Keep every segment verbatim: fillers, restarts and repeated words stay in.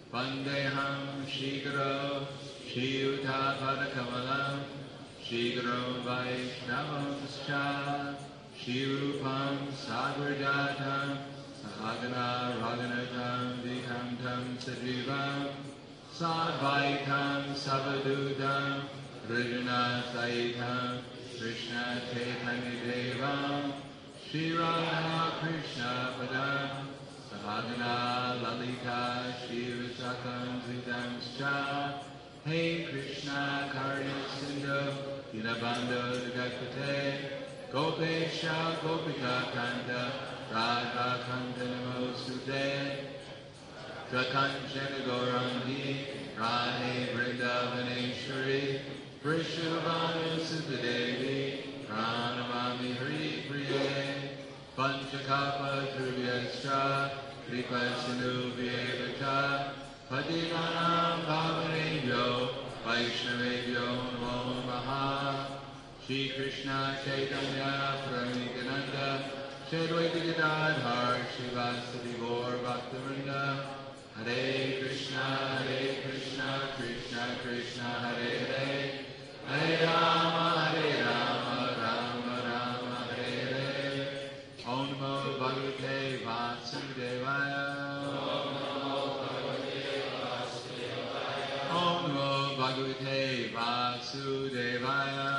Vandeham Shigaro Shiyuta Padakamalam Shigaro Vaishnavamscha Shirupam Sagrajatam Sahagana Raganatam Vihamtam Sajivam Sadvaitam Savadudam Rijana Saitam Krishna Chaitanya Devam Shri Radha Krishna Padam Sahagana Lalita Shri Visakam Zitamscha Hey Krishna Karya Sindhu Dinabandha Jagapate Gopesha Gopika Kanta Radha Kanta Namosute Trakanchana Gaurangi Radhe Vrindavaneshwari Vrishabhanu Sutadevi Pranamami Hari Priye Panchakapa Dhruvyascha Kripa Sindhu Vyevacha Patimanam Bhavanebhyo Vaishnavebhyo Namo Namaha Shri Krishna Chaitanya Pranitananda Shri Advaita Gadadhar Srivasadi Gaur Bhaktivinoda Hare Krishna Hare Krishna Krishna Krishna Hare Hare Hare Rama Hare Rama Rama Rama Hare Hare Om Namo Bhagavate Vasudevaya Om Namo Bhagavate Vasudevaya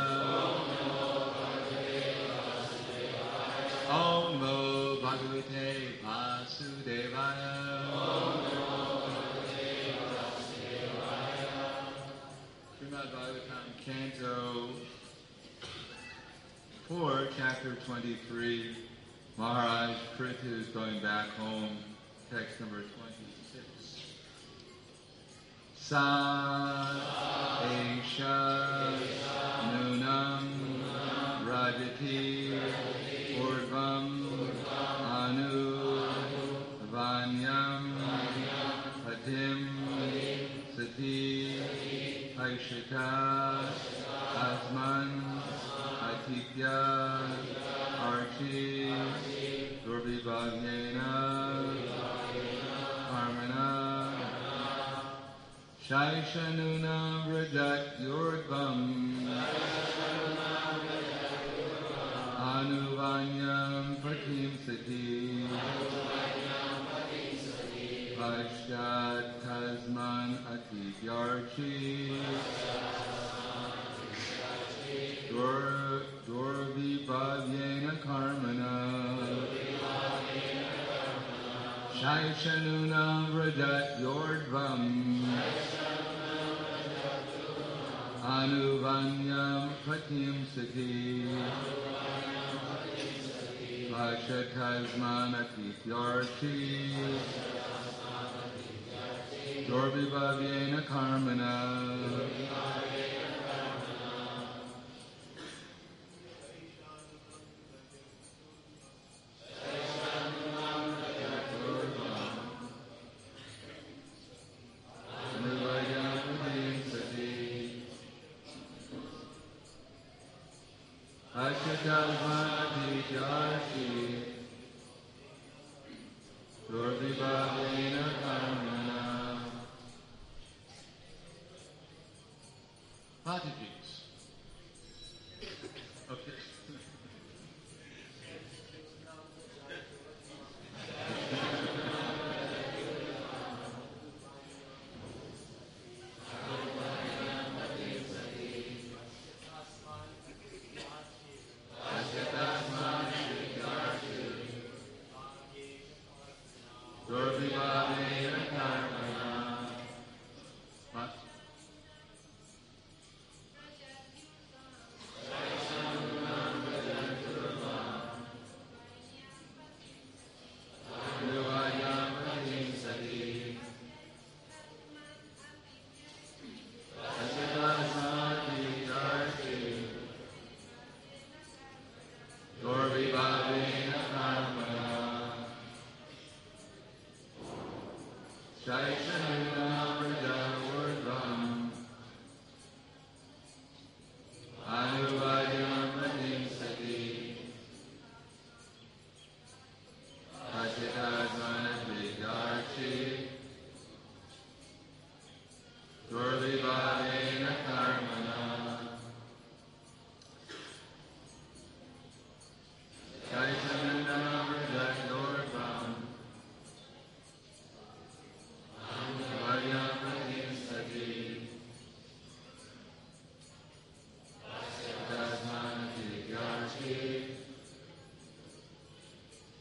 Om Namo Bhagavate Vasudevaya Srimad Bhagavatam Canto four, Chapter twenty-three. Maharaj Prithu is going back home. Text number twenty-six. Sa Esha Nunam Rajati Urvam Anu Vanyam Patim Sati Aishita Asman Atitya Archi Durvibhagyena Harmana Shaishanuna Vrajat Yurvam Anuvanyam Pratim Sati Vashat Tasman Atityarchi Dur Durvibhavyena Karmana Shaishanuna Vrajat Yordvam Anuvanyam Pratim Sati Vashatasman Atityarchi Durvibhavyena Karmana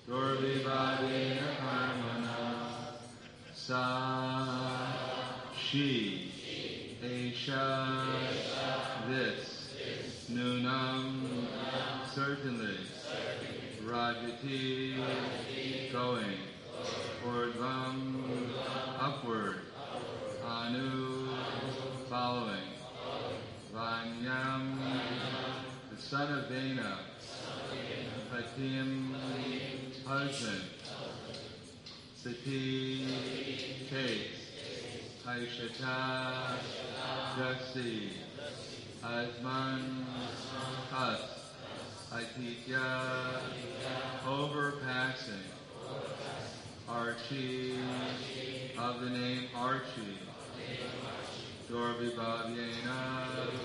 Durvivadena Karmana Sa She Aisha This Nunam Certainly Rajati Going Urdhvam Upward Anu Following Vanyam the son of Vena Patim husband Sati chaste Aishata Jasi Asman us Aititya overpassing Archie of the name Archie Durvibhavyena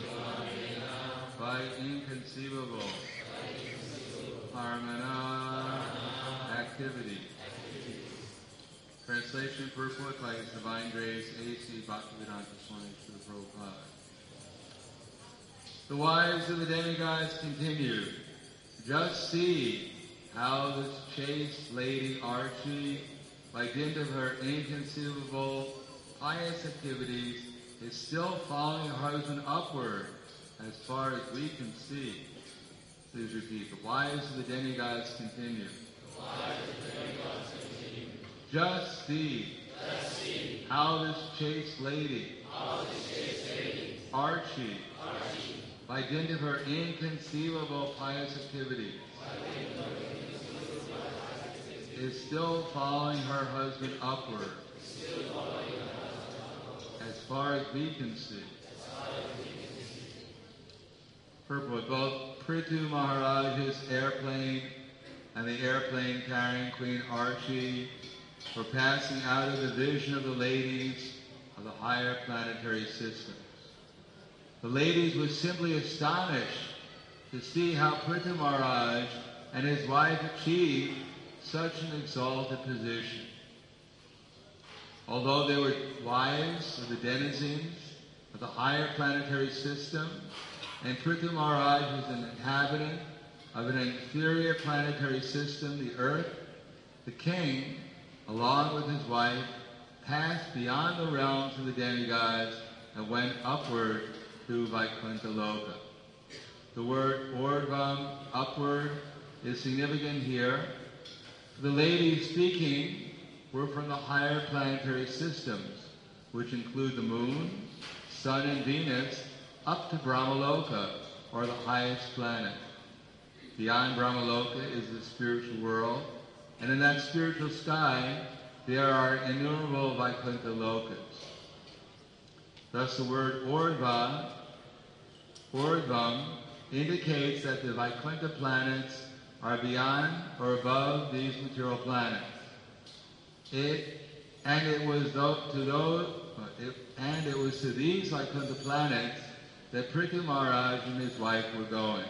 by inconceivable Harmana activity. Translation purport by His Divine Grace A C Bhaktivedanta Swami Srila Prabhupada. The wives of the demigods continue. Just see how this chaste lady Archie, by dint of her inconceivable pious activities, is still following her husband upward as far as we can see. Please repeat. The wives of the demigods continue. The wives of the demigods continue. Just see, Just see how this chaste lady, how this chaste lady Archie, Archie, by dint of her inconceivable pious activities, is still following her husband upward as far as we can see. Purport. Both Prithu Maharaj's airplane and the airplane carrying Queen Archie were passing out of the vision of the ladies of the higher planetary systems. The ladies were simply astonished to see how Prithu Maharaj and his wife achieved such an exalted position. Although they were wives of the denizens of the higher planetary system, and Prithu Maharaj was an inhabitant of an inferior planetary system, the Earth, the king, along with his wife, passed beyond the realms of the demigods and went upward to Vaikuntha Loka. The word Urdhvam, upward, is significant here. The ladies speaking were from the higher planetary systems, which include the moon, sun, and Venus, up to Brahmaloka, or the highest planet. Beyond Brahmaloka is the spiritual world, and in that spiritual sky, there are innumerable Vaikuntha Lokas. Thus the word Urdhva, Urdhvam, indicates that the Vaikuntha planets are beyond or above these material planets. It, and it was those, to those, it, and it was to these Vaikuntha planets that Prithu Maharaj and his wife were going.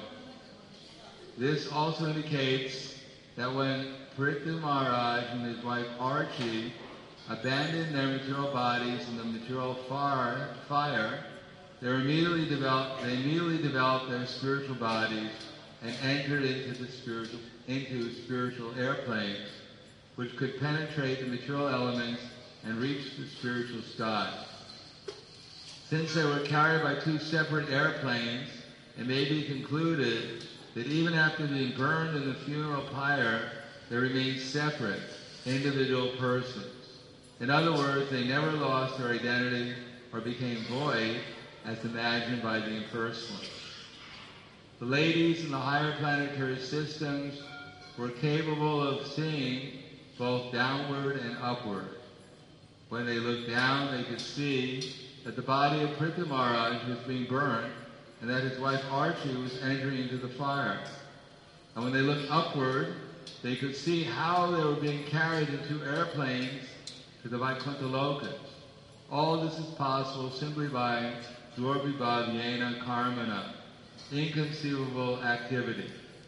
This also indicates that when Prithu Maharaj and his wife Archie abandoned their material bodies in the material fire, fire they immediately developed they immediately developed their spiritual bodies and entered into the spiritual into spiritual airplanes, which could penetrate the material elements and reach the spiritual sky. Since they were carried by two separate airplanes, it may be concluded that even after being burned in the funeral pyre, they remained separate, individual persons. In other words, they never lost their identity or became void, as imagined by the impersonalists. The ladies in the higher planetary systems were capable of seeing both downward and upward. When they looked down, they could see that the body of Prithu Maharaj was being burned and that his wife Archie was entering into the fire. And when they looked upward, they could see how they were being carried in two airplanes to the Vaikuntha Lokas. All this is possible simply by Durvibhavyena Karmana, inconceivable activity.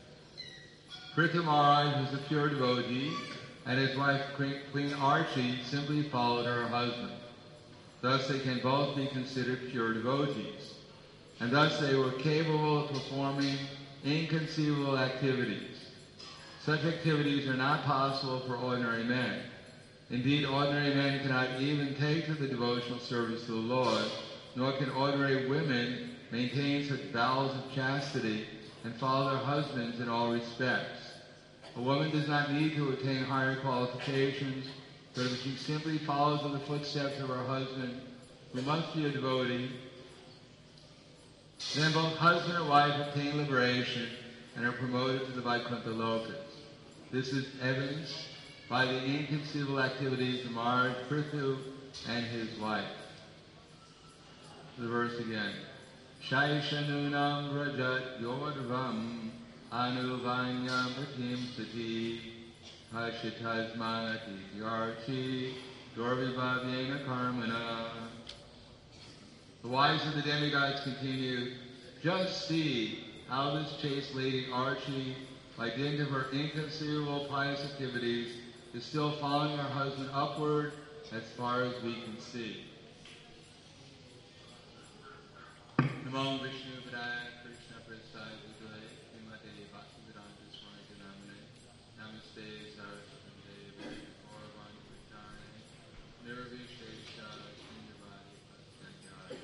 Prithu Maharaj was a pure devotee, and his wife Queen Archie simply followed her husband. Thus they can both be considered pure devotees. And thus they were capable of performing inconceivable activities. Such activities are not possible for ordinary men. Indeed, ordinary men cannot even take to the devotional service to the Lord, nor can ordinary women maintain such vows of chastity and follow their husbands in all respects. A woman does not need to attain higher qualifications, but if she simply follows in the footsteps of her husband, who must be a devotee, then both husband and wife obtain liberation and are promoted to the Vaikuntha Lokas. This is evidenced by the inconceivable activities of Maharaj Prithu and his wife. The verse again. Shaishanunam Rajat Yodvam Anuvanyam Patim Sati Hashitasmanati Yarchi Dorvibhavyena Karmana. The wives of the demigods continue, just see how this chaste lady Archie, by dint of her inconceivable pious activities, is still following her husband upward as far as we can see. Namo Vishnu Padaya Krishna Prasad Vijay Srimate Bhaktivedanta Swami Janamane Namaste Saraswati Devi Gaurvani Prachane Nirvishesha Srinyavadi Bhakti.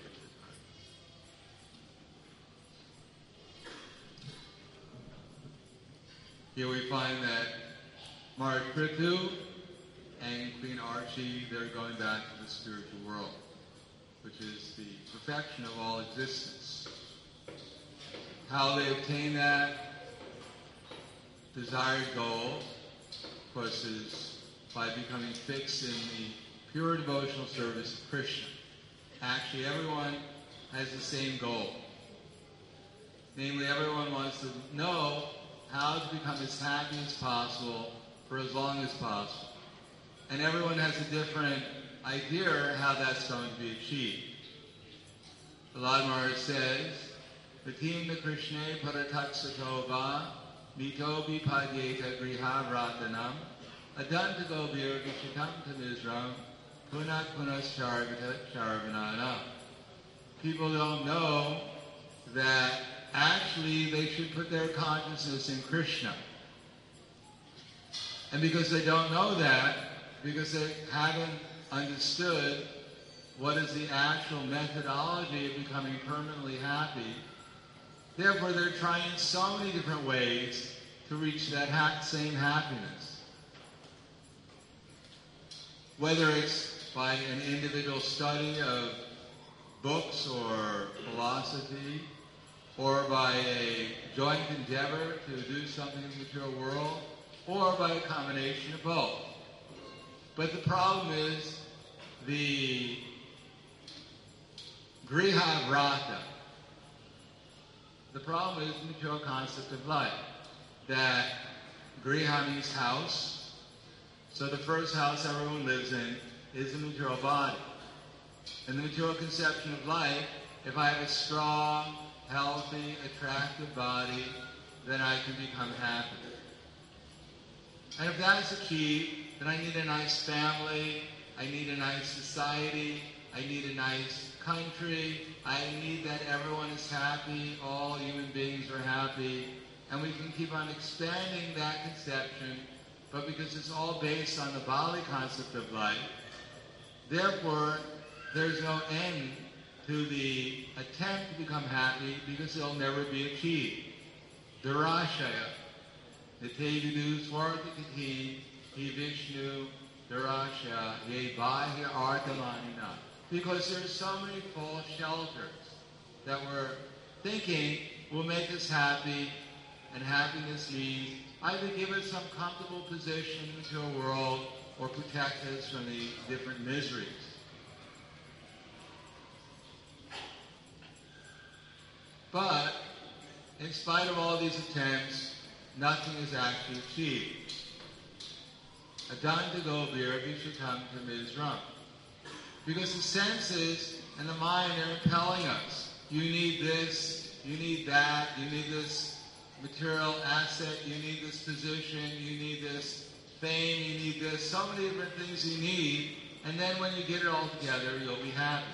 Here we find that Maharaj Prithu and Queen Archie, they're going back to the spiritual world, which is the perfection of all existence. How they obtain that desired goal, of course, is by becoming fixed in the pure devotional service of Krishna. Actually, everyone has the same goal. Namely, everyone wants to know how to become as happy as possible for as long as possible. And everyone has a different idea how that's going to be achieved. The Lord Maharaj says, Pratimna Krishna Parataksatova Mitobi Padyeta Griha Ratanam Adanta Gobir Vishitam Tamizram Punat Punas Charvata Charvanana. People don't know that actually they should put their consciousness in Krishna. And because they don't know that, because they haven't understood what is the actual methodology of becoming permanently happy, therefore they're trying so many different ways to reach that ha- same happiness. Whether it's by an individual study of books or philosophy, or by a joint endeavor to do something in the material world, or by a combination of both. But the problem is the Griha Vrata. The problem is the material concept of life. That Griha means house. So the first house everyone lives in is the material body. And the material conception of life, if I have a strong, healthy, attractive body, then I can become happy. And if that is achieved, then I need a nice family, I need a nice society, I need a nice country, I need that everyone is happy, all human beings are happy, and we can keep on expanding that conception, but because it's all based on the Bali concept of life, therefore there's no end to the attempt to become happy because it'll never be achieved. Durashaya. Nitevidu Swartikati He Vishnu Durashaya Ye Bahya Arthamanina. Because there's so many false shelters that we're thinking will make us happy, and happiness means either give us some comfortable position in the material world or protect us from the different miseries. But, in spite of all these attempts, nothing is actually achieved. Adanta Gobir Vishitam Tamizram. Because the senses and the mind are impelling us. You need this, you need that, you need this material asset, you need this position, you need this fame, you need this, so many different things you need, and then when you get it all together, you'll be happy.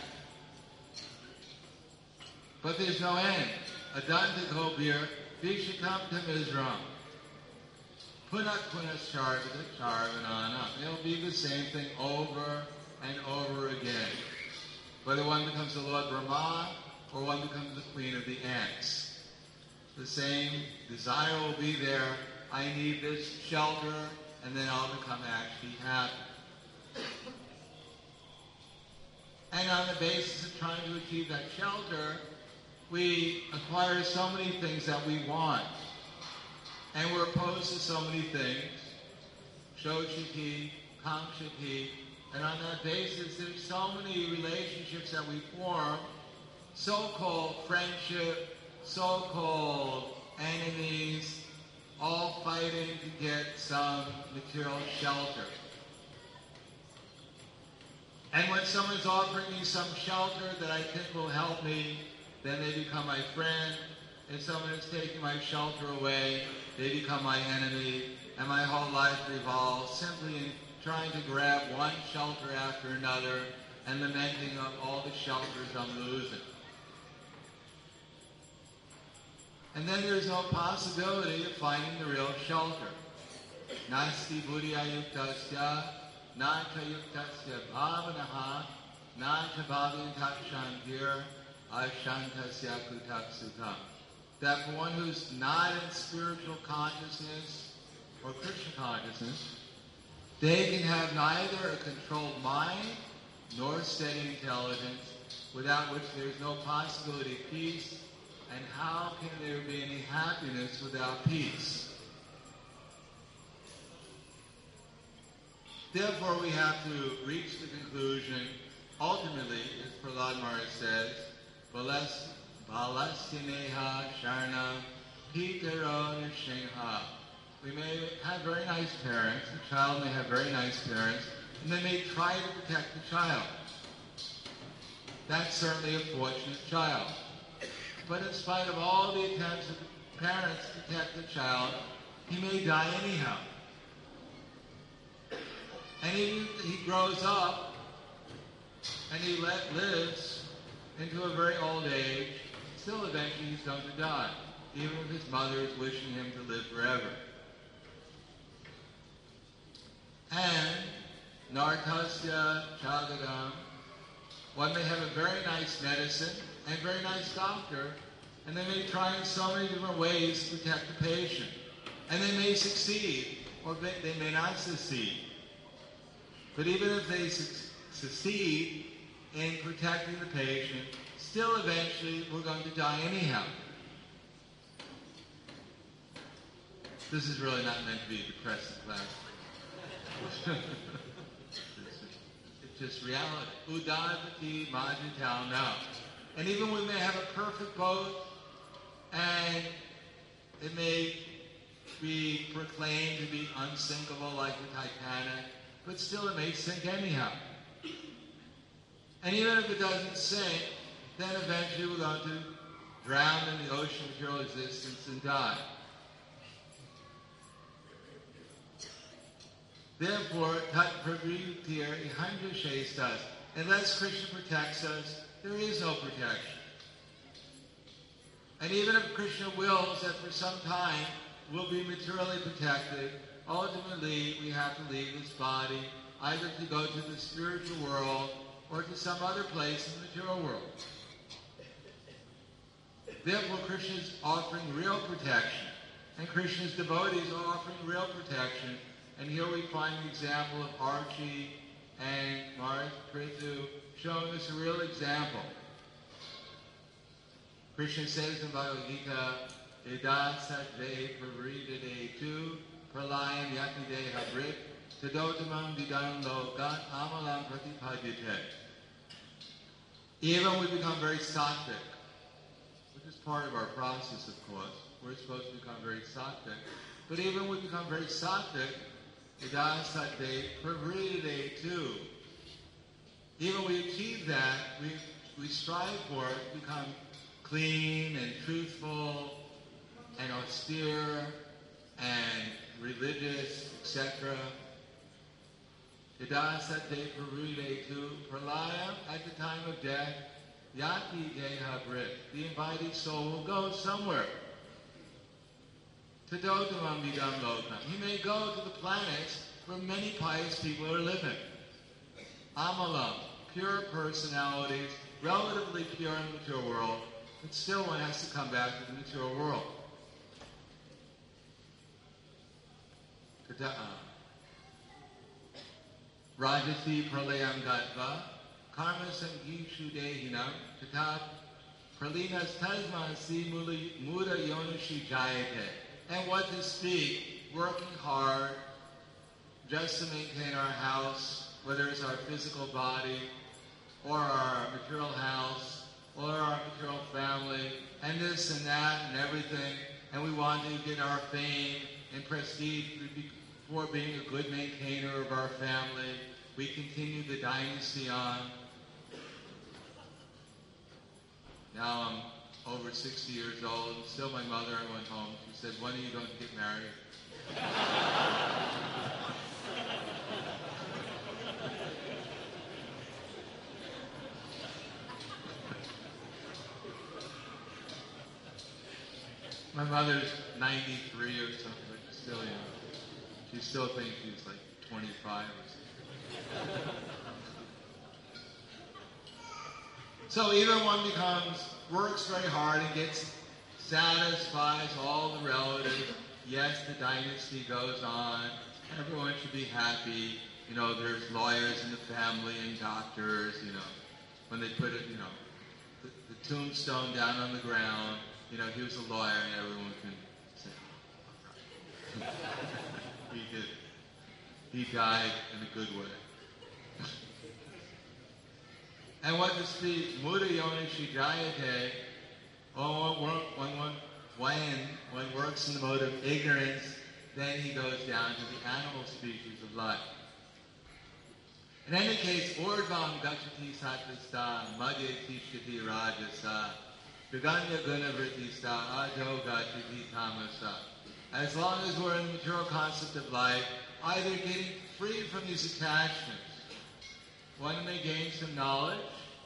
But there's no end. Adanta Gobir Vishitam Tamizram. Punak punas charvita charvanana. It'll be the same thing over and over again. Whether one becomes the Lord Brahma or one becomes the queen of the ants. The same desire will be there. I need this shelter, and then I'll become actually happy. And on the basis of trying to achieve that shelter, we acquire so many things that we want. And we're opposed to so many things. Shoshiki, Kamshiki. And on that basis, there's so many relationships that we form, so-called friendship, so-called enemies, all fighting to get some material shelter. And when someone's offering me some shelter that I think will help me, then they become my friend. If someone is taking my shelter away, they become my enemy. And my whole life revolves simply in trying to grab one shelter after another and lamenting of all the shelters I'm losing. And then there's no possibility of finding the real shelter. Nasti buddhya yuktasya, na cha yuktasya bhavanaha, na cha bhavantat shantir, ashantasya kutak sukham. That for one who's not in spiritual consciousness or Krishna consciousness, they can have neither a controlled mind nor steady intelligence, without which there's no possibility of peace. And how can there be any happiness without peace? Therefore, we have to reach the conclusion, ultimately, as Prahlad Maharaj says, Balasyaneha Sharna Pitaro Nishengha. We may have very nice parents, the child may have very nice parents, and they may try to protect the child. That's certainly a fortunate child. But in spite of all the attempts of the parents to protect the child, he may die anyhow. And he, he grows up and he let, lives into a very old age. Still eventually he's going to die, even if his mother is wishing him to live forever. And Nartasya Chagadam, one may have a very nice medicine and a very nice doctor, and they may try in so many different ways to protect the patient. And they may succeed, or they may not succeed. But even if they su- succeed in protecting the patient, still eventually we're going to die anyhow. This is really not meant to be a depressing class. It's just reality. Udadati majitao now. And even we may have a perfect boat, and it may be proclaimed to be unsinkable like the Titanic, but still it may sink anyhow. And even if it doesn't sink, then eventually we're going to drown in the ocean of material existence and die. Therefore, tat pravritir ihanja shestas. Unless Krishna protects us, there is no protection. And even if Krishna wills that for some time we'll be materially protected, ultimately we have to leave this body, either to go to the spiritual world or to some other place in the material world. Therefore, Krishna is offering real protection, and Krishna's devotees are offering real protection. And here we find the example of Archie and Maharaj Prithu showing us a real example. Krishna says in Bhagavad Gita, Eda satve pravridade tu pralayam yatide habrit tadotamam vidam lokat amalam pratipadyate. Even we become very sattvic, which is part of our process, of course. We're supposed to become very sattvic. But even we become very sattvic, Eda satve pravridade tu. Even we achieve that, we, we strive for it to become clean and truthful and austere and religious, et cetera. Yada sate parude tu pralaya, at the time of death, yati geha brit. The invited soul will go somewhere. Tadotamam vidam lokam. He may go to the planets where many pious people are living. Amalam, pure personalities, relatively pure in the material world, but still one has to come back to the material world. Rajasi pralayam gatva, karma sangishu dehinam, tatat pralinas tasmasi muda yonashi jayate. And what to speak, working hard just to maintain our house, whether it's our physical body, or our material house, or our material family, and this and that and everything, and we want to get our fame and prestige for being a good maintainer of our family. We continue the dynasty on. Now I'm over sixty years old, and still my mother, I went home, she said, when are you going to get married? My mother's ninety-three or something, but still, you know, she still thinks she's like twenty-five or something. So even one becomes, works very hard and gets, satisfies all the relatives. Yes, the dynasty goes on. Everyone should be happy. You know, there's lawyers in the family and doctors, you know. When they put it, you know, the, the tombstone down on the ground, you know, he was a lawyer and everyone can say, oh, right. He did. He died in a good way. And what to speak, Muda Yonishi Jayate, when one when one works in the mode of ignorance, then he goes down to the animal species of life. In any case, Urdvam Gachati Sattasta, Madhya Tishati Rajasa, Jaganya Gunavritista, Ajo Gachati Tamasa. As long as we're in the material concept of life, either getting free from these attachments, one may gain some knowledge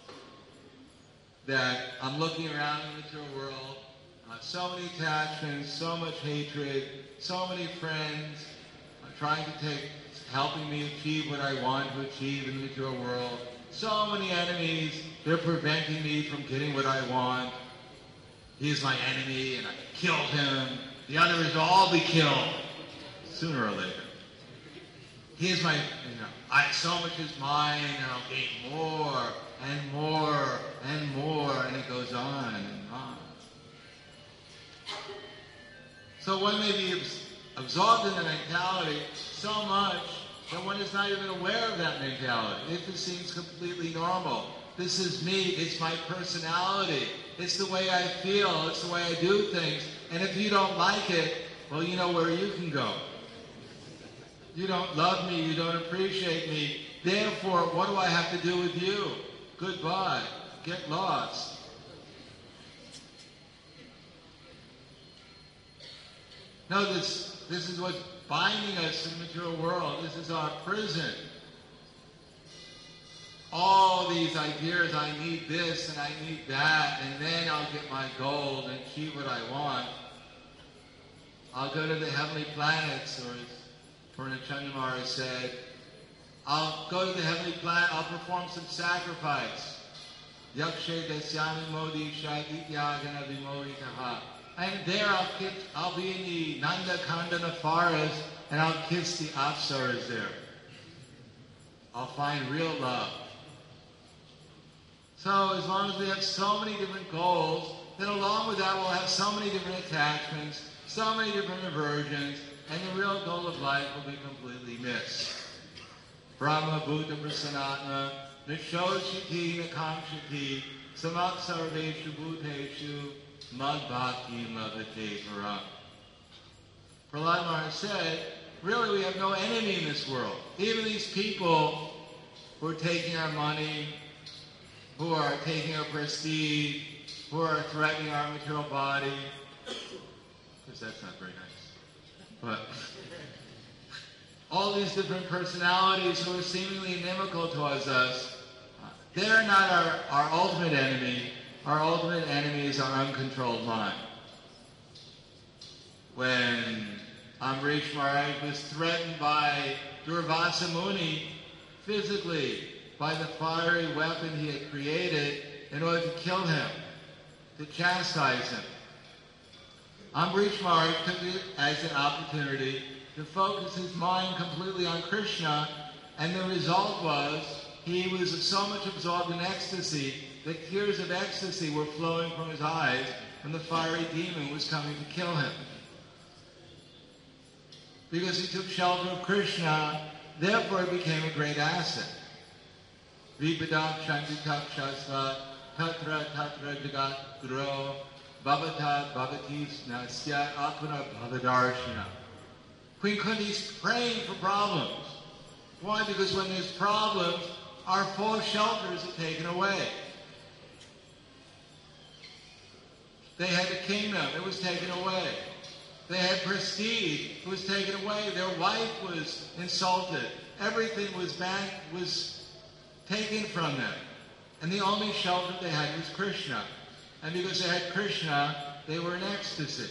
that I'm looking around in the material world, uh, so many attachments, so much hatred, so many friends uh, trying to take, helping me achieve what I want to achieve in the material world, so many enemies, they're preventing me from getting what I want. He is my enemy and I killed him. The others will all be killed sooner or later. He is my, you know, I, so much is mine, and I'll gain more, and more, and more, and it goes on and on. So one may be absorbed in the mentality so much that one is not even aware of that mentality. It just seems completely normal. This is me, it's my personality, it's the way I feel, it's the way I do things, and if you don't like it, well, you know where you can go. You don't love me, you don't appreciate me, therefore, what do I have to do with you? Goodbye. Get lost. No, this, this is what's binding us in the material world. This is our prison. All these ideas, I need this and I need that, and then I'll get my gold and achieve what I want. I'll go to the heavenly planets, or as Purna Chandamara said, I'll go to the heavenly planet, I'll perform some sacrifice. Yakshe dasyami modi shagityagana vimoditaha. And there I'll, kiss, I'll be in the Nanda Kandana forest, and I'll kiss the apsaras there. I'll find real love. So as long as we have so many different goals, then along with that we'll have so many different attachments, so many different aversions, and the real goal of life will be completely missed. Brahma Bhuta Prasanatma Nishoshiti Nakamshiti Samak Sarveshu Bhuteshu Mad Bhakti Lavate Param. Prahlad Maharaj said, really we have no enemy in this world. Even these people who are taking our money, who are taking our prestige, who are threatening our material body, because that's not very nice. But all these different personalities who are seemingly inimical towards us, they're not our, our ultimate enemy. Our ultimate enemy is our uncontrolled mind. when Amrish Maharaj was threatened by Durvasa Muni physically by the fiery weapon he had created in order to kill him, to chastise him. Amrish Maharaj took it as an opportunity to focus his mind completely on Krishna, and the result was he was so much absorbed in ecstasy that tears of ecstasy were flowing from his eyes when the fiery demon was coming to kill him. Because he took shelter of Krishna, therefore he became a great asset. Vipadam Shantitak Shasva Tatra Tatra Jagat Guru Bhavata Bhavatis Nasya Apuna Bhavadarshana. Queen Kunti's praying for problems. Why? Because when there's problems, our false shelters are taken away. They had a kingdom, it was taken away. They had prestige, it was taken away. Their wife was insulted. Everything was back, was taken from them. And the only shelter they had was Krishna. And because they had Krishna, they were in ecstasy.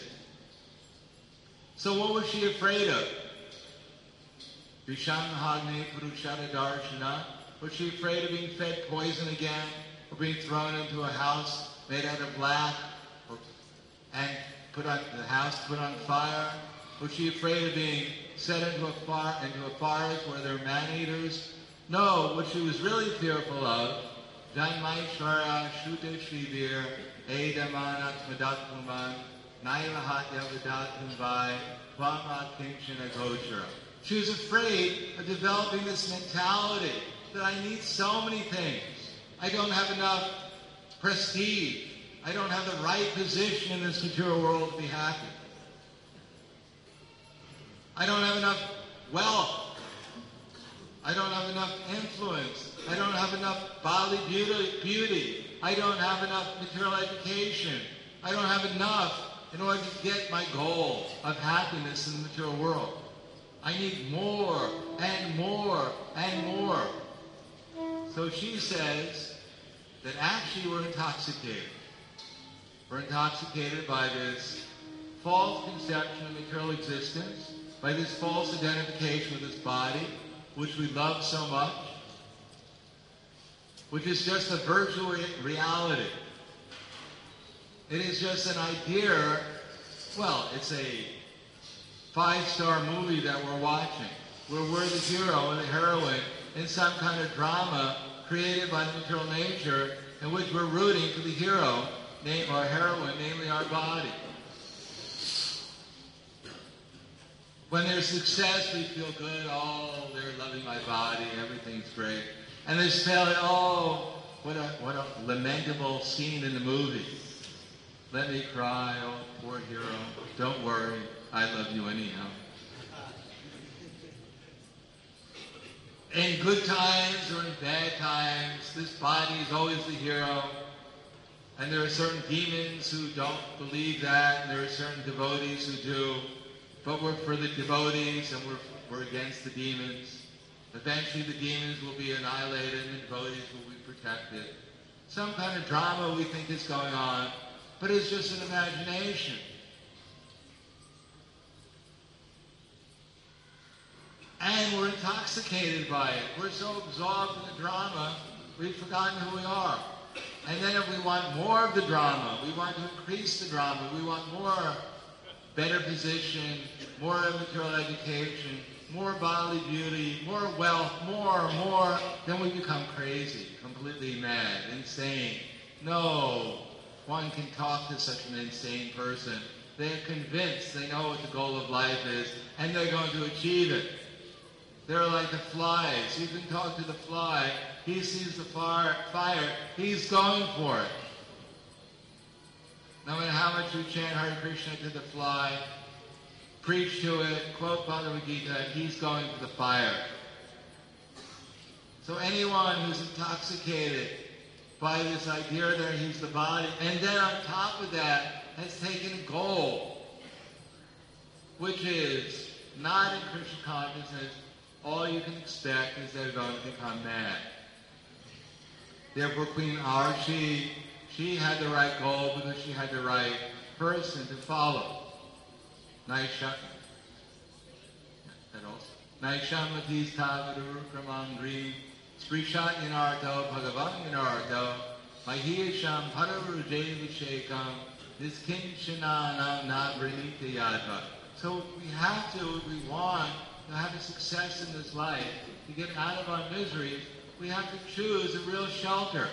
So what was she afraid of? Vishamahagni Purushara Darshana. Was she afraid of being fed poison again? Or being thrown into a house made out of black? Or, and put on the house put on fire? Was she afraid of being set into a, far, into a forest where there were man-eaters? No, what she was really fearful of, Janmaishvara Shuta Shrivir Edamanat Madatuman Nailahat Yavadatum Vai Twama Kinshana Gochara. She was afraid of developing this mentality that I need so many things. I don't have enough prestige. I don't have the right position in this material world to be happy. I don't have enough wealth. I don't have enough influence. I don't have enough bodily beauty. beauty. I don't have enough material education. I don't have enough in order to get my goal of happiness in the material world. I need more and more and more. So she says that actually we're intoxicated. We're intoxicated by this false conception of material existence, by this false identification with this body, which we love so much, which is just a virtual reality. It is just an idea, well, it's a five-star movie that we're watching, where we're the hero and the heroine in some kind of drama created by the material nature in which we're rooting for the hero, name our heroine, namely our body. When there's success, we feel good. Oh, they're loving my body. Everything's great. And there's failure. Oh, what a what a lamentable scene in the movie. Let me cry. Oh, poor hero. Don't worry. I love you anyhow. In good times or in bad times, this body is always the hero. And there are certain demons who don't believe that, and there are certain devotees who do. But we're for the devotees, and we're, we're against the demons. Eventually the demons will be annihilated, and the devotees will be protected. Some kind of drama we think is going on, but it's just an imagination. And we're intoxicated by it. We're so absorbed in the drama, we've forgotten who we are. And then if we want more of the drama, we want to increase the drama, we want more better position, more material education, more bodily beauty, more wealth, more, more, then we become crazy, completely mad, insane. No, one can talk to such an insane person. They're convinced they know what the goal of life is, and they're going to achieve it. They're like the flies. You can talk to the fly. He sees the fire, fire. He's going for it. No matter how much you chant Hare Krishna to the fly, preach to it, quote Bhagavad Gita, he's going for the fire. So anyone who's intoxicated by this idea that he's the body, and then on top of that has taken a goal, which is not in Krishna consciousness, all you can expect is they're going to become mad. Therefore, Queen Arshi, she had the right goal because she had the right person to follow. Naisha, that also. Naishamati Stavadu Kramangri, Sprisha Inarto, Bhagavan Inarto, Mahisham Padaruje Vishekam, Niskinchana Nabrinita Yadva. So we have to, we want to have a success in this life, to get out of our miseries, we have to choose a real shelter.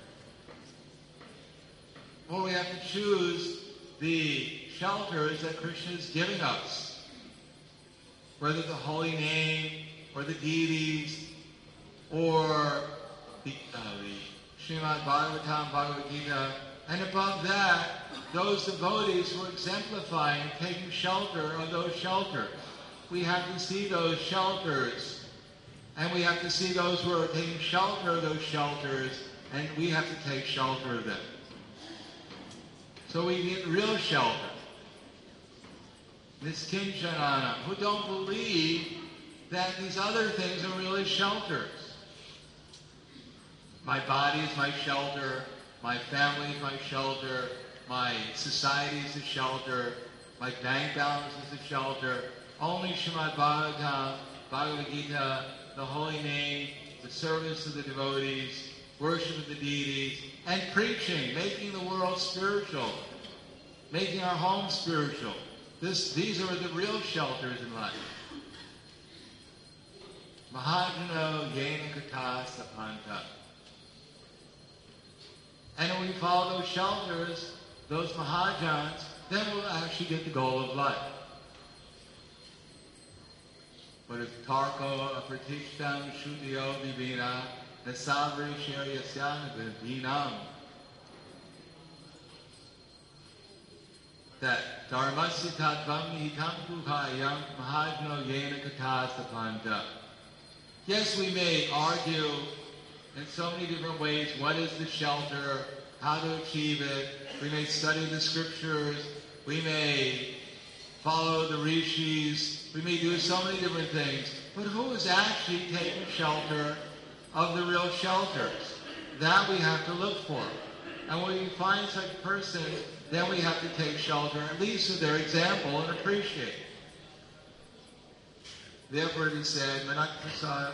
Or we have to choose the shelters that Krishna is giving us. Whether the holy name, or the deities, or the, uh, the Srimad Bhagavatam, Bhagavad Gita, and above that, those devotees who are exemplifying, taking shelter of those shelters. We have to see those shelters, and we have to see those who are taking shelter of those shelters, and we have to take shelter of them. So we get real shelter. Niskinchanana, who don't believe that these other things are really shelters. My body is my shelter, my family is my shelter, my society is a shelter, my bank balance is a shelter. Only Srimad Bhagavatam, Bhagavad Gita, the holy name, the service of the devotees, worship of the deities, and preaching, making the world spiritual, making our home spiritual. This, these are the real shelters in life. Mahajano yena kata sapanta. And when we follow those shelters, those Mahajans, then we'll actually get the goal of life. But if Tarko apratishtam shutiyo vivina nasavri sheryasyana vinam, that dharmasya tattvam nihitam kukhayam mahajno yena katasapanta. Yes, we may argue in so many different ways what is the shelter, how to achieve it. We may study the scriptures. We may follow the rishis. We may do so many different things. But who is actually taking shelter of the real shelters? That we have to look for. And when we find such a person, then we have to take shelter, at least of their example, and appreciate it. Therefore it is said, Manak Prasad.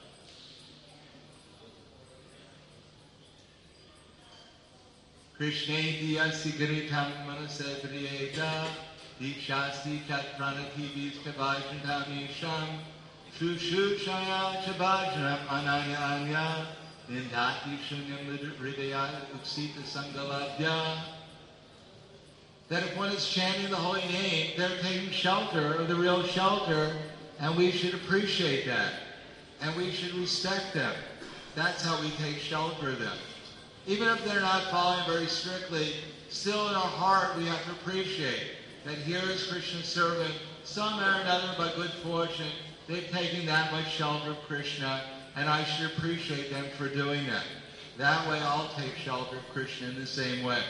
Krishneti yasi giritam manase priyeta dikshasti chatpranati viskavajnatamisham shushu chaya chabajnam ananya anya nindati shunyam hridaya uksita sangalabhya. That if one is chanting the holy name, they're taking shelter of the real shelter, and we should appreciate that. And we should respect them. That's how we take shelter of them. Even if they're not following very strictly, still in our heart we have to appreciate that here is Krishna's servant. Some or another, by good fortune, they've taken that much shelter of Krishna, and I should appreciate them for doing that. That way I'll take shelter of Krishna in the same way.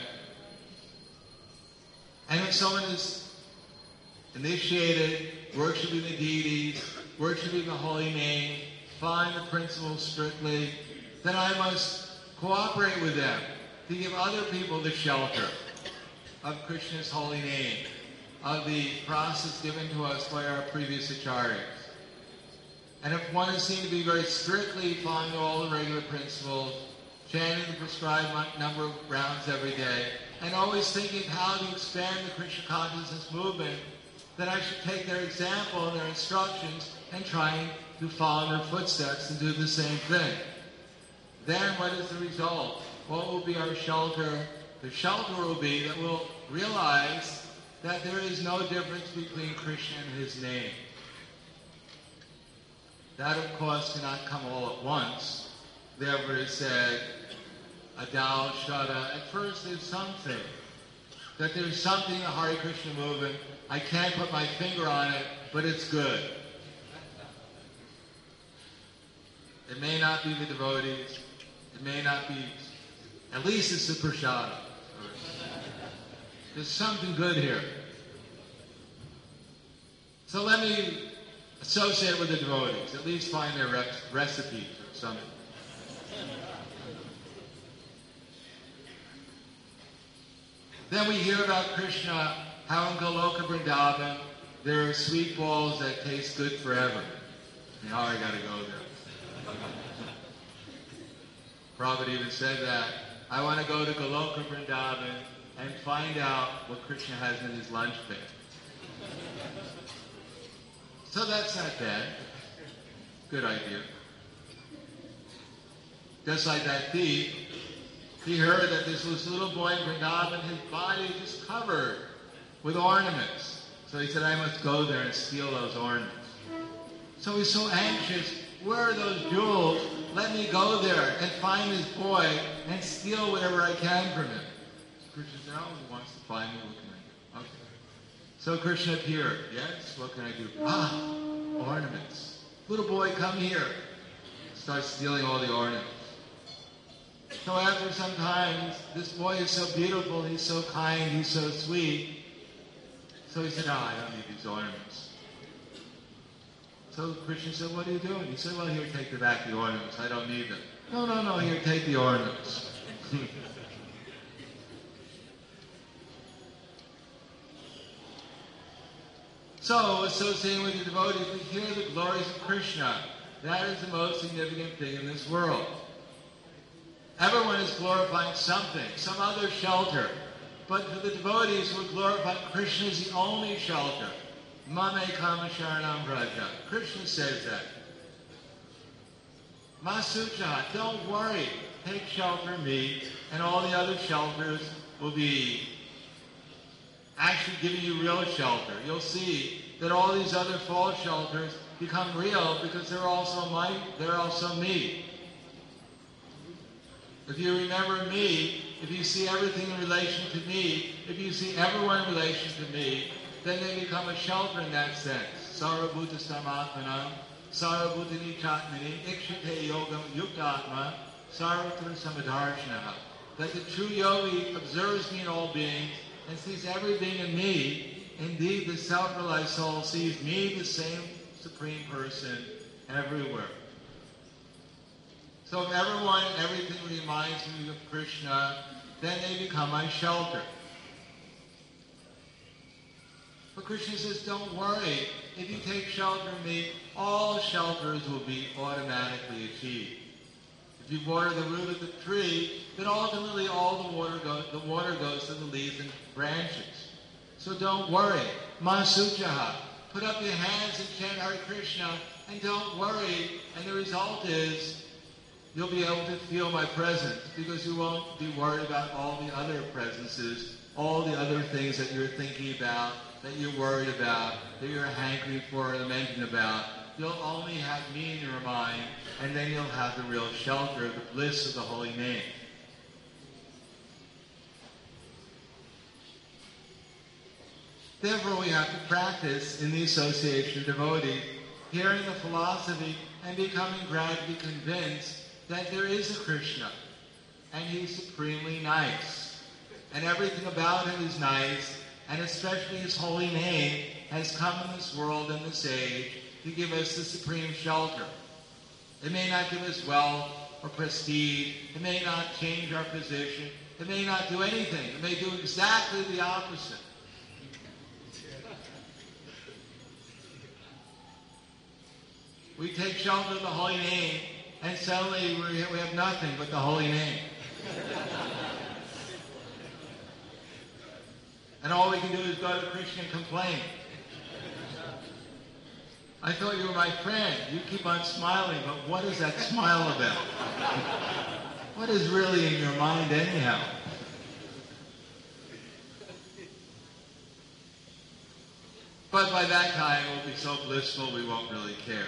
And if someone is initiated, worshiping the deities, worshiping the holy name, following the principles strictly, then I must cooperate with them to give other people the shelter of Krishna's holy name, of the process given to us by our previous acharyas. And if one is seen to be very strictly following all the regular principles, chanting the prescribed number of rounds every day, and always thinking how to expand the Krishna consciousness movement, then I should take their example and their instructions and try to follow in their footsteps and do the same thing. Then what is the result? What will be our shelter? The shelter will be that we'll realize that there is no difference between Krishna and his name. That, of course, cannot come all at once. Therefore it said, Adal Shada. At first there's something. That there's something in the Hare Krishna movement. I can't put my finger on it, but it's good. It may not be the devotees. It may not be, at least it's the prasada. There's something good here. So let me associate with the devotees, at least find their rep- recipes or something. Then we hear about Krishna, how in Goloka Vrindavan, there are sweet balls that taste good forever. Now I gotta go there. Prabhupada even said that. I want to go to Goloka Vrindavan and find out what Krishna has in his lunch bag. So that's not bad. Good idea. Just like that thief, he heard that this little boy in Vrindavan, his body is just covered with ornaments. So he said, I must go there and steal those ornaments. So he's so anxious. Where are those jewels? Let me go there and find this boy and steal whatever I can from him. Krishna said, oh, he wants to find me. What can I do? Okay. So Krishna appeared. Yes, what can I do? Ah, ornaments. Little boy, come here. Starts stealing all the ornaments. So after some time, this boy is so beautiful, he's so kind, he's so sweet. So he said, oh, I don't need these ornaments. So Krishna said, what are you doing? He said, well, here, take the back the ornaments. I don't need them. No, no, no, here, take the ornaments. So, associating with the devotees, we hear the glories of Krishna. That is the most significant thing in this world. Everyone is glorifying something, some other shelter. But for the devotees who are glorifying, Krishna is the only shelter. Mame kama sharanam vraja. Krishna says that. Masucha, don't worry. Take shelter in me, and all the other shelters will be actually giving you real shelter. You'll see that all these other false shelters become real because they're also my, they're also me. If you remember me, if you see everything in relation to me, if you see everyone in relation to me, then they become a shelter in that sense. Sarvabhuta samatmanam, sarvabhuta nichatmani, ikshate yogam yuktatma, sarvatra samadarshanaha. That the true yogi observes me in all beings and sees everything in me. Indeed, the self-realized soul sees me, the same Supreme Person, everywhere. So if everyone and everything reminds me of Krishna, then they become my shelter. But Krishna says, don't worry. If you take shelter in me, all shelters will be automatically achieved. If you water the root of the tree, then ultimately all the water, go, the water goes to the leaves and branches. So don't worry. Masuchaha. Put up your hands and chant Hare Krishna, and don't worry. And the result is you'll be able to feel my presence because you won't be worried about all the other presences, all the other things that you're thinking about, that you're worried about, that you're hankering for and lamenting about. You'll only have me in your mind, and then you'll have the real shelter, the bliss of the holy name. Therefore, we have to practice in the association of devotees, hearing the philosophy and becoming gradually convinced that there is a Krishna, and he's supremely nice. And everything about him is nice, and especially his holy name has come in this world and this age to give us the supreme shelter. It may not give us wealth or prestige. It may not change our position. It may not do anything. It may do exactly the opposite. We take shelter of the holy name, and suddenly we have nothing but the holy name. And all we can do is go to Krishna and complain. I thought you were my friend. You keep on smiling, but what is that smile about? What is really in your mind anyhow? But by that time, we'll be so blissful we won't really care.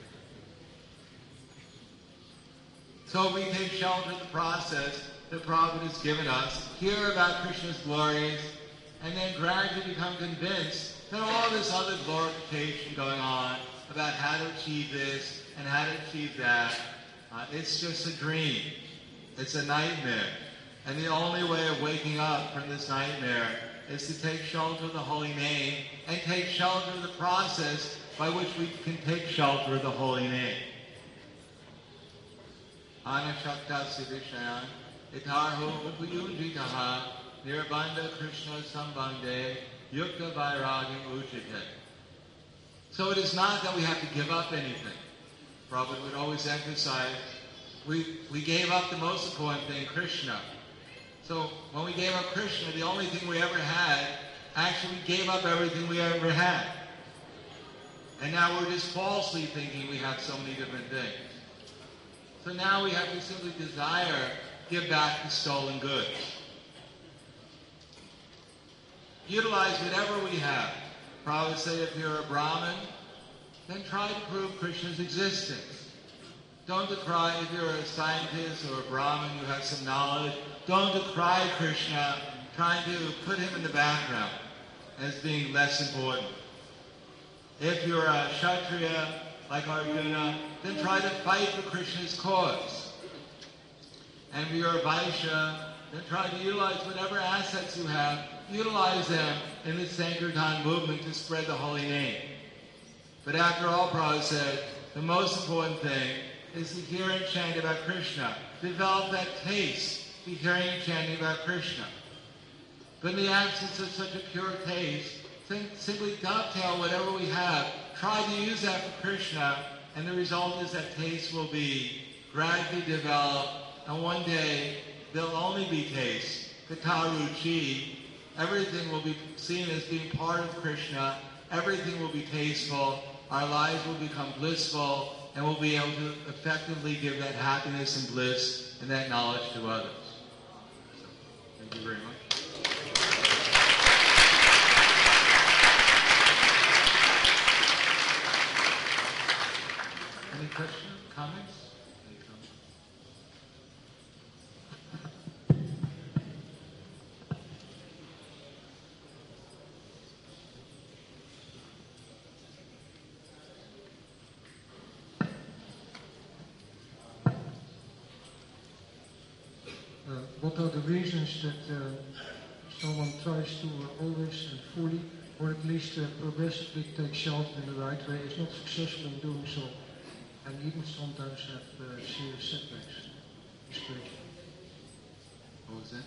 So we take shelter of the process that Prabhupada has given us, hear about Krishna's glories, and then gradually become convinced that all this other glorification going on about how to achieve this and how to achieve that, uh, it's just a dream. It's a nightmare. And the only way of waking up from this nightmare is to take shelter of the holy name and take shelter of the process by which we can take shelter of the holy name. Anashakta sivishayan itarho upayujitaha nirbandha Krishna sambandhe yukta vairagam ujite. So it is not that we have to give up anything. Prabhupada would always emphasize, we, we gave up the most important thing, Krishna. So when we gave up Krishna, the only thing we ever had, actually we gave up everything we ever had. And now we're just falsely thinking we have so many different things. So now we have to simply desire, give back the stolen goods. Utilize whatever we have. Prabhupada said if you're a Brahmin, then try to prove Krishna's existence. Don't decry if you're a scientist or a Brahmin who has some knowledge. Don't decry Krishna, trying to put him in the background as being less important. If you're a Kshatriya, like Arjuna, then try to fight for Krishna's cause. And if you're a Vaishya, then try to utilize whatever assets you have, utilize them in the Sankirtan movement to spread the holy name. But after all, Prabhupada said, the most important thing is to hear and chant about Krishna. Develop that taste to hearing and chanting about Krishna. But in the absence of such a pure taste, simply dovetail whatever we have. Try to use that for Krishna, and the result is that taste will be gradually developed, and one day there'll only be taste. Kataruchi, everything will be seen as being part of Krishna. Everything will be tasteful. Our lives will become blissful, and we'll be able to effectively give that happiness and bliss and that knowledge to others. So, thank you very much. Any questions, comments? Any comments? Uh, what are the reasons that uh, someone tries to uh, always and fully, or at least uh, progressively take shelter in the right way, is not successful in doing so, and even sometimes have uh, serious setbacks spiritually? What was that?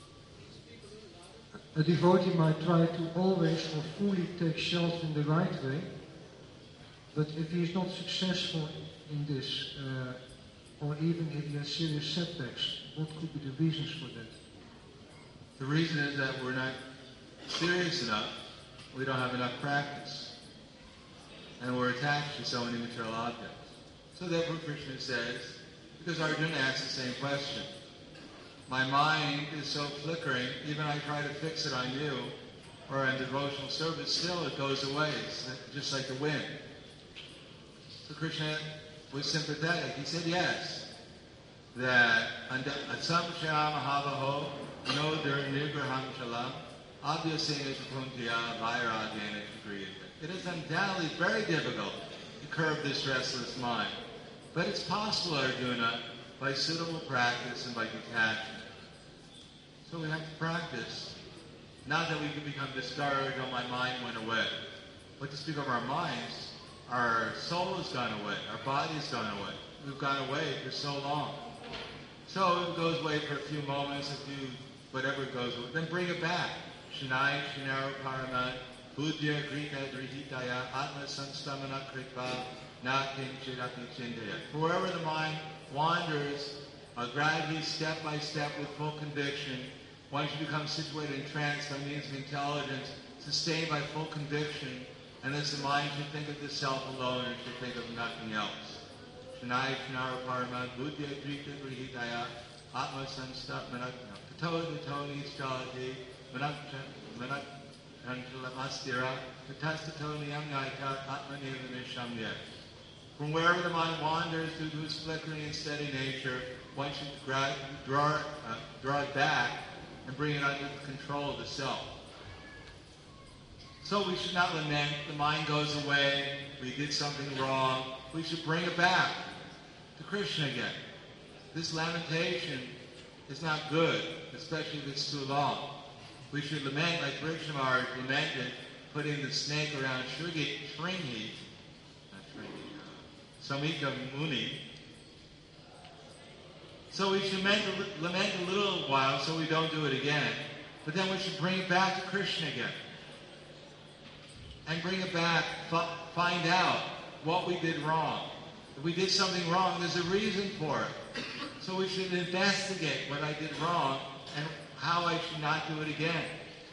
A devotee might try to always or fully take shelter in the right way, but if he is not successful in this, uh, or even if he has serious setbacks, what could be the reasons for that? The reason is that we're not serious enough. We don't have enough practice. And we're attached to so many material objects. So therefore Krishna says, because Arjuna asked the same question, my mind is so flickering, even I try to fix it on you, or in devotional service, still it goes away. It's just like the wind. So Krishna was sympathetic. He said yes. That asamshya mahavaho no nirgraham shalam abhyasena kuntiya vairagyena kriyate. It is undoubtedly very difficult to curb this restless mind. But it's possible, Arjuna, by suitable practice and by detachment. So we have to practice. Not that we can become discouraged, oh, my mind went away. But to speak of our minds, our soul has gone away, our body has gone away. We've gone away for so long. So it goes away for a few moments, a few, whatever it goes away. Then bring it back. Shinai, Shinaro Paraman, Buddhya, Grita, Drihitaya, Atma Sanstamana Kritva, Nakin Chirapi Chindaya. Wherever the mind wanders, uh, gradually, step by step, with full conviction, once you become situated in trance by means of intelligence, sustained by full conviction, and thus the mind should think of the self alone and should think of nothing else. Shanai Shanara Paraman, Buddhya Drita Grihitaya, Atma Sanstap Manakna, Patodi Toni Stalati, Manak Mastira, Patastatoni Amnaita, Atma Nilamisham. From wherever the mind wanders due to its flickering and steady nature, one should draw, draw, uh, draw it back and bring it under the control of the self. So we should not lament, the mind goes away, we did something wrong. We should bring it back to Krishna again. This lamentation is not good, especially if it's too long. We should lament like Krishna Maharaj lamented, putting the snake around Shringi, Shringi, not Shringi, Samika Muni. So we should lament, lament a little while so we don't do it again, but then we should bring it back to Krishna again. and bring it back, f- find out what we did wrong. If we did something wrong, there's a reason for it. So we should investigate what I did wrong and how I should not do it again.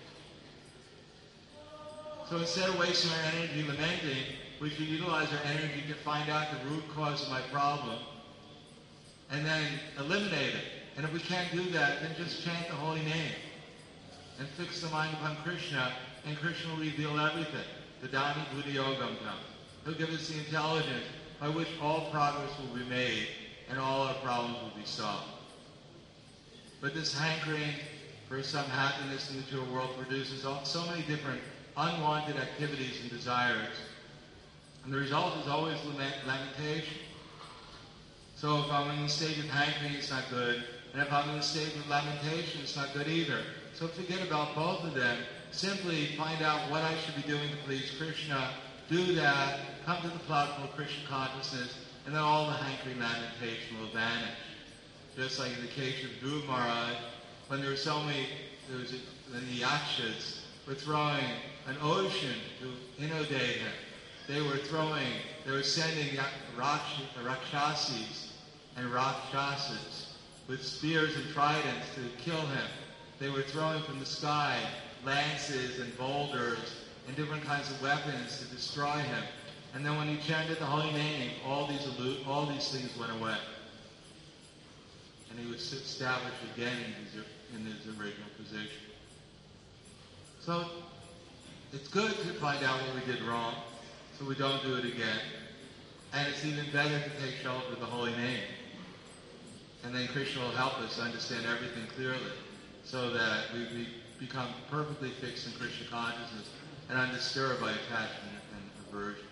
So instead of wasting our energy lamenting, we should utilize our energy to find out the root cause of my problem and then eliminate it. And if we can't do that, then just chant the holy name and fix the mind upon Krishna, and Krishna will reveal everything. The Dani Buddha Yogam Tam. He'll give us the intelligence by which all progress will be made and all our problems will be solved. But this hankering for some happiness in the material world produces all, so many different unwanted activities and desires. And the result is always lament, lamentation. So if I'm in the state of hankering, it's not good. And if I'm in the state of lamentation, it's not good either. So forget about both of them. Simply find out what I should be doing to please Krishna. Do that. Come to the platform of Krishna consciousness. And then all the hankering lamentation will vanish. Just like in the case of Dhruva Maharaj, when there were so many, there was a, the Yakshas were throwing an ocean to inundate him. They were throwing, they were sending Raksh, Rakshasis and Rakshasas with spears and tridents to kill him. They were throwing from the sky lances and boulders and different kinds of weapons to destroy him. And then when he chanted the holy name, all these all these things went away. And he was established again in his, in his original position. So it's good to find out what we did wrong, so we don't do it again. And it's even better to take shelter of the holy name. And then Krishna will help us understand everything clearly, so that we be, become perfectly fixed in Krishna consciousness and undisturbed by attachment and aversion.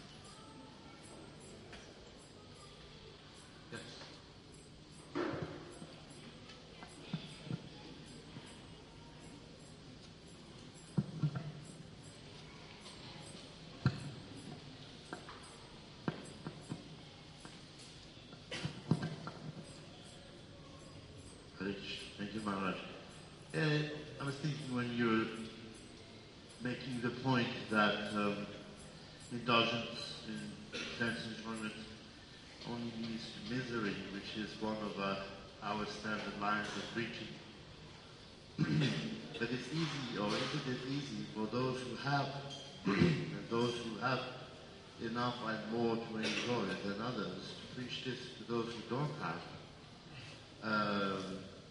Yes? Thank you, Maharaj. Uh, I was thinking when you're making the point that um, indulgence in sense enjoyment only leads to misery, which is one of uh, our standard lines of preaching. But it's easy, or isn't it easy, for those who have, and those who have enough and more to enjoy than others, to preach this to those who don't have. Um,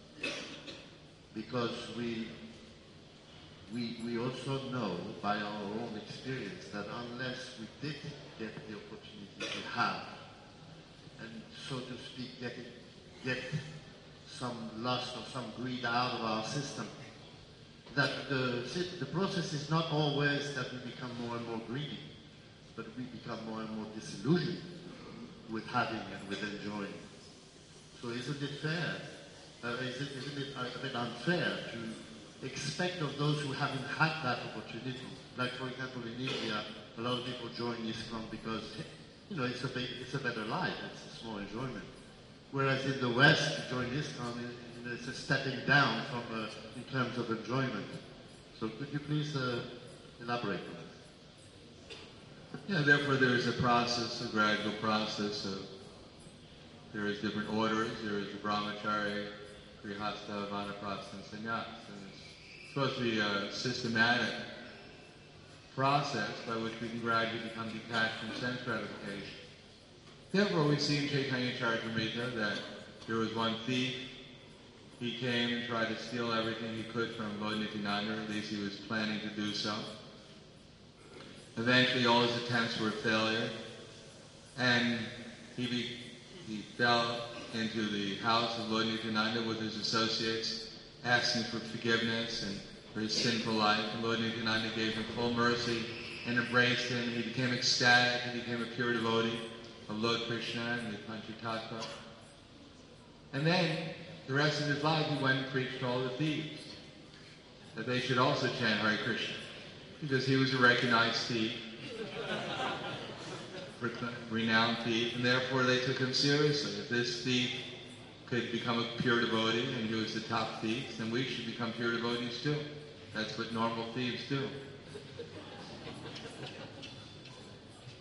because we, we, we also know by our own experience that unless we did get the opportunity to have, and so to speak, get, it, get some lust or some greed out of our system, that the, the process is not always that we become more and more greedy, but we become more and more disillusioned with having and with enjoying. So isn't it fair? Uh, is it, isn't it a bit unfair to expect of those who haven't had that opportunity? Like, for example, in India, a lot of people join ISKCON because, you know, it's a, big, it's a better life, it's a small enjoyment. Whereas in the West, to join ISKCON, you know, it's a stepping down from, uh, in terms of enjoyment. So could you please uh, elaborate on that? Yeah, therefore there is a process, a gradual process of, there is different orders, there is the brahmachari, grihastha, vanaprastha, and sannyas. And it's supposed to be a systematic process by which we can gradually become detached from sense gratification. Therefore, we see in Chaitanya Charitamrita that there was one thief. He came and tried to steal everything he could from Lord Nityananda, or at least he was planning to do so. Eventually, all his attempts were a failure, and he, be, he fell into the house of Lord Nityananda with his associates, asking for forgiveness and for his sinful life. And Lord Nityananda gave him full mercy and embraced him. He became ecstatic and became a pure devotee of Lord Krishna and the Panchatattva. And then, the rest of his life, he went and preached to all the thieves that they should also chant Hare Krishna, because he was a recognized thief, renowned thief, and therefore they took him seriously. If this thief could become a pure devotee, and he was the top thief, then we should become pure devotees too. That's what normal thieves do.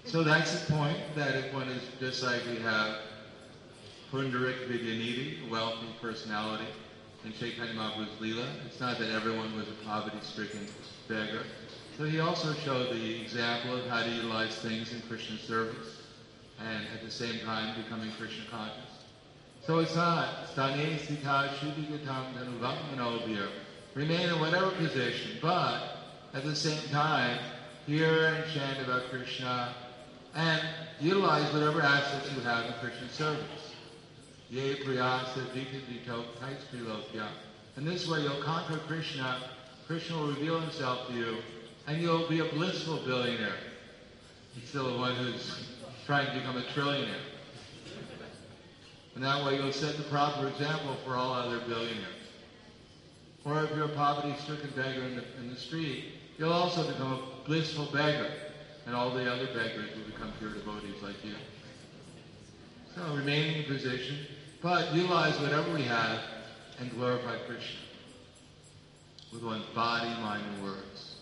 So that's the point, that if one is just like we have Pundarik Vidyanidhi, a wealthy personality, in Chaitanya Mahaprabhu's Leela, it's not that everyone was a poverty-stricken beggar. So he also showed the example of how to utilize things in Krishna service and at the same time becoming Krishna conscious. So it's not stane sita shuddhigatam dhanuvam manobhir. Remain in whatever position, but at the same time hear and chant about Krishna and utilize whatever assets you have in Krishna service. Ye priyasa vikadito taitsprilokya. And this way you'll conquer Krishna, Krishna will reveal himself to you, and you'll be a blissful billionaire instead of one who's trying to become a trillionaire. And that way you'll set the proper example for all other billionaires. Or if you're a poverty-stricken beggar in the, in the street, you'll also become a blissful beggar, and all the other beggars will become pure devotees like you. So remaining in position, but utilize whatever we have and glorify Krishna with one's body, mind, and words.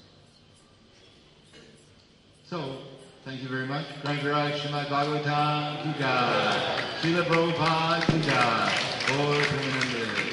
So, thank you very much. Grangaraj Srimad Bhagavatam ki jai. Srila Prabhupada ki jai. Gaur Premanande.